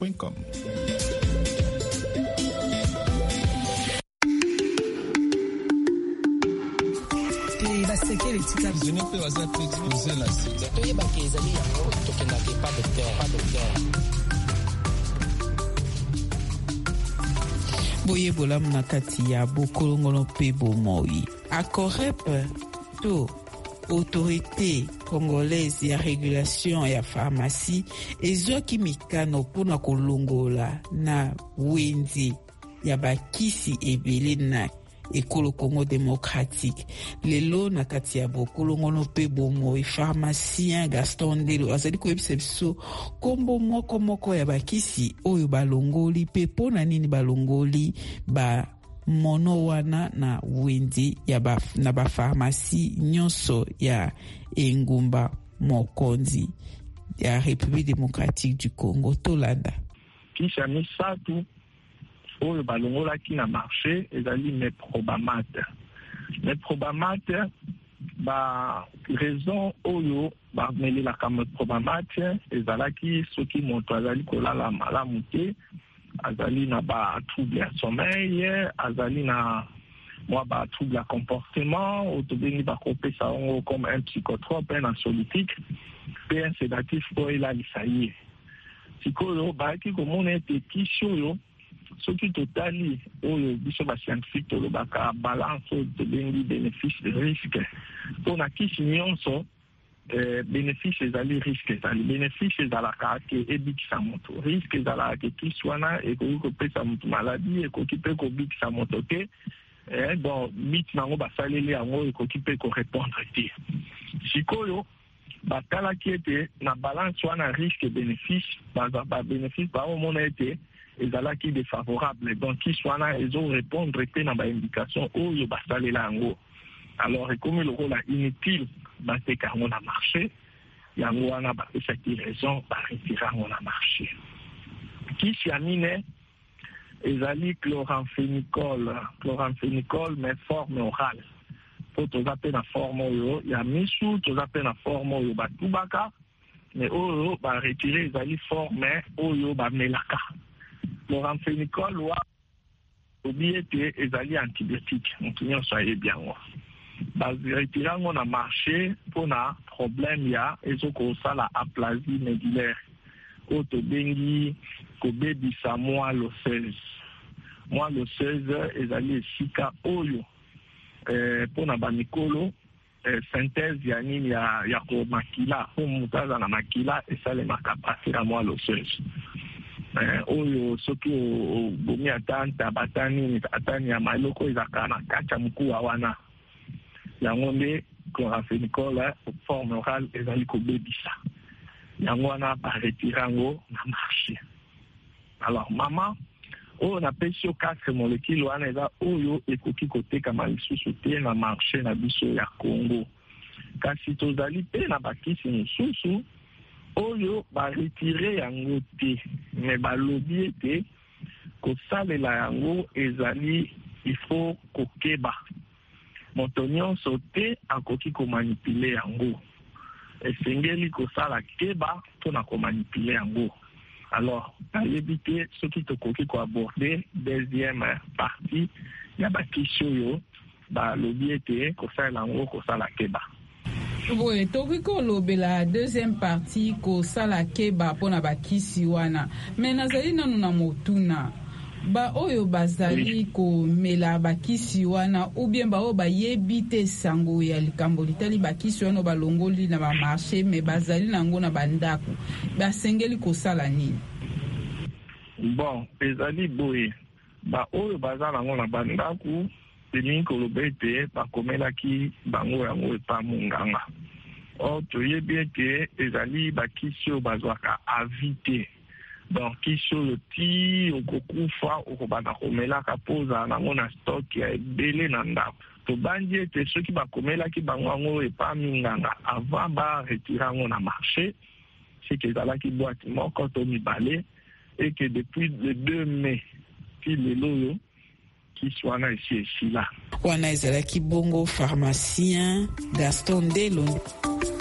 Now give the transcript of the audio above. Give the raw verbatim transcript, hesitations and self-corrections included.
point com. Boye bolam na kati ya bokolongolo pe bomoi. Akorep to autorité congolaise ya régulation ya pharmacie ezwaki mikano mpona kolongola na wenze ya bakisi ebele na ekolo Congo démocratique. Lelo na kati ya bokolongono pe bomoi pharmacien Gaston Ndelo azali koyebisa biso kombo moko moko ya bakisi oyo balongoli pe pona nini balongoli ba mono wana na wenzi ya ba, na ba pharmacie nyonso ya engumba mokonzi ya République démocratique du Congo tolanda. Kisha misatu oyo balongolaki na marché ezali Meprobamat. Meprobamat ba raison oyo bamelelaka Meprobamat ezalaki soki moto azali kolala malamu te, azali na ba trouble ya sommeil, azali na moi ba trouble ya comportement, otobengi bakopesa yango comme un psychotrope, un anxiolytique, pe un sédatif po elalisa ye. Sikoyo bayaki komona ete kisi oyo soki totali oyo biso bascientifique tolobaka balance oyo tobengi bénéfice de risque mpona kisi nyonso eh, bénéfice ezali risque ezali bénéfice ezalaka ke ebikisa moto, risque ezalaka ke kisi wana ekoki kopesa moto maladi, ekoki mpe kobikisa moto te, eh, bon bit nango basaleli yango ekoki mpe korépondre te. Sikoyo batalaki ete na balance wana risque bénéfice baza ba bénéfice baomona ete ezalaki défavorable, donc kisi wana ezo répondre te na ba indication oyo basalela yango. Alors ekomi lokola inutile bateka yango na marché, yango wana bapesaki raison baretira yango na marché. Kisi ya mine ezali chloramphénicol, chloramphénicol mais forme orale. Po toza pe na forme oyo ya misu, toza pe na forme oyo batubaka, mais oyo baretire ezali forme oyo bamelaka. Chloramphénicol wa obiye te ezali antibiotique, moto nyonso ayebi yango. Baretire yango na marché mpona problème ya ezokosala aplasie médullaire oyo tobengi kobebisa moelle osseuse. Moelle osseuse ezali esika oyo eh, mpona bamikolo eh, synthèse ya nini ya, ya komakila po moto aza na makila esalemaka partir ya moelle osseuse. Eh, oyo soki obomi ata ata nini ata nyama eloko ezalaka na kati ya mokuwa wana, yango nde chloramphénicol forme orale ezali kobebisa yango wana baretire yango na marché. Alors mama oyo napesi yo quatre molécule wana eza oyo ekoki kotekama lisusu te na marché na biso ya Congo, kasi tozali pe na bakisi mosusu oyo baretire yango te, me balobi ete kosalela yango ezali ifo kokeba moto nyonso te akoki komanipule yango, esengeli kosala keba mpona komanipule yango. Alors nayebi te soki tokoki koaborde deuxième partie ya bakisi oyo balobi ete kosalela yango kosala keba. Boye toki kolobela deuxième partie kosala keba mpona bakisi wana, me nazali nanu na motuna ba oyo bazali komela bakisi wana ou bien ba oyo bayebi te sango ya likambo litali bakisi wana balongoli na ba marché me bazali nango na bandako basengeli kosala nini? Bon, ezali boye ba oyo bazala nango na bandako elingi koloba ete bakomelaki bango yango epa monganga. Or toyebi ete ezali bakisi oyo bazwaka avite, donc kisi oyo ti okokufa okobanda komelaka mpo ozala nango na stock ya ebele na ndako. Tobandi ete soki bakomelaki bango yango epa minganga avant baretire yango na marché, seke ezalaki boîte moko to mibale, et que depuis le deux mai ti lelo oyo kisi wana esi esila. Wana ezalaki bongo pharmacien Gaston Ndelo.